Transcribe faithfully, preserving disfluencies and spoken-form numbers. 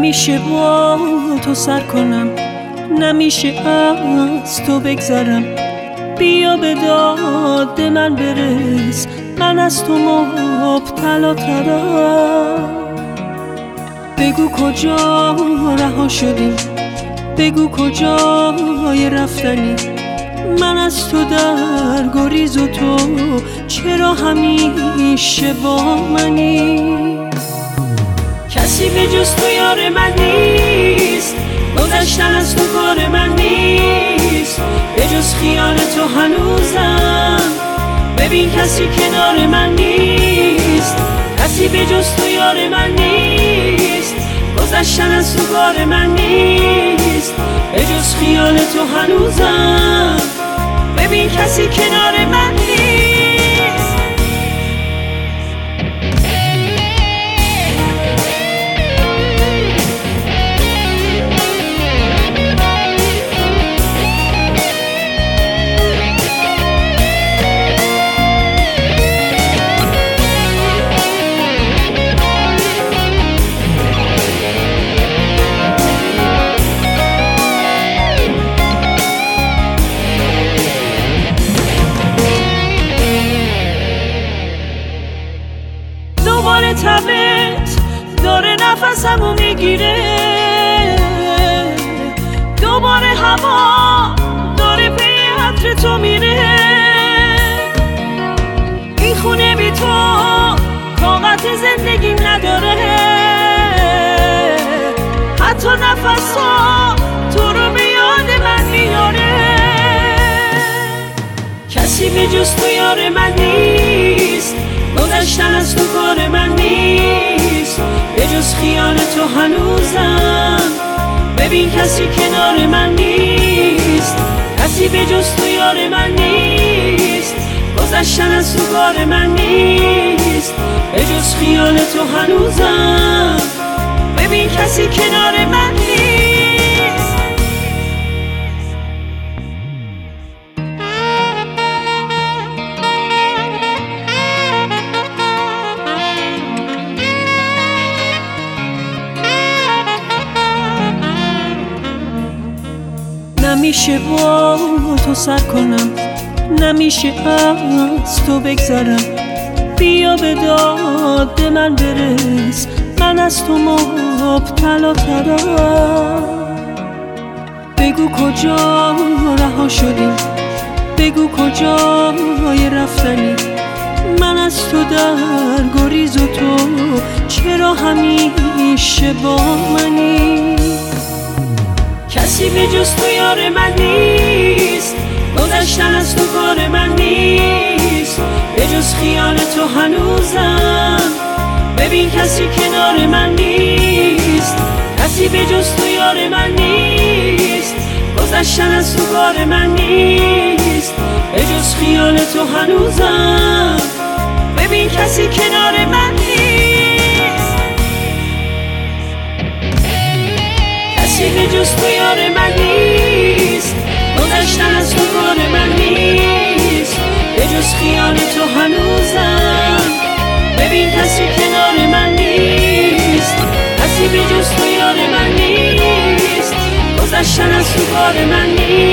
نمیشه با تو سر کنم، نمیشه از تو بگذرم. بیا به داد من برس، من از تو مبتلا ترم. بگو کجا رها شدی، بگو کجای رفتنی. من از تو در گریز و تو چرا همیشه با منی؟ کسی به جز تو یار من نیست، گذشتن از تو کار من نیست. به جز خیال تو هنوزم ببین کسی کنار من نیست. کسی به جز تو یار من نیست، گذشتن از تو کار من نیست. به جز خیال تو هنوزم ببین کسی کنار من نیست. دوباره تبت داره نفسمو میگیره، دوباره هوا داره پی عطر تو میره. این خونه بی تو طاقت زندگیم نداره، حتی نفسا تو رو به یاد من میاره. کسی به جز تو یار من نیست، گذشتن از تو کار من نیست. به جز خیال تو هنوزم ببین کسی کنار من نیست. کسی به جز تو یار من نیست، گذشتن از تو کار من نیست. به جز خیال تو هنوزم ببین کسی کنار من نیست. نمیشه با تو سر کنم، نمیشه از تو بگذرم. بیا به داد من برس، من از تو مبتلا ترم. بگو کجا رها شدی، بگو کجای رفتنی. من از تو در گریز و تو چرا همیشه با منی؟ کسی به جز تو یار من نیست، گذشتن از تو کار من نیست. به جز خیال تو هنوزم ببین کسی کنار من نیست. کسی به جز تو یار من نیست، گذشتن از تو کار من نیست. به جز خیال تو هنوزم ببین کسی کنار من نیست. کسی به جز تو یار من نیست، گذشتن از تو کار من نیست. به جز خیال تو هنوزم ببین کسی کنار من نیست. کسی به جز تو یار من نیست، گذشتن از تو کار من نیست.